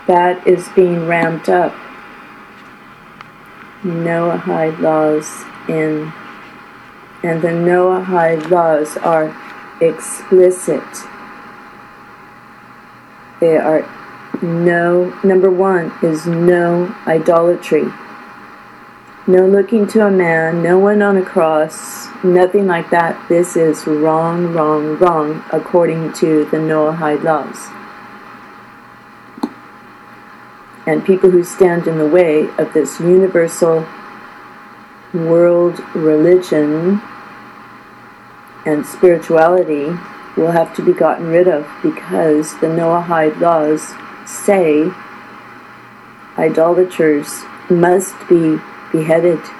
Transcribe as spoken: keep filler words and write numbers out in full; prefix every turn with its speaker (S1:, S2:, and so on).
S1: that is being ramped up. Noahide laws in, and the Noahide laws are explicit. They are no, number one is no idolatry. No looking to a man, no one on a cross, nothing like that. This is wrong, wrong, wrong, according to the Noahide laws. And people who stand in the way of this universal world religion and spirituality will have to be gotten rid of, because the Noahide laws say idolaters must be beheaded.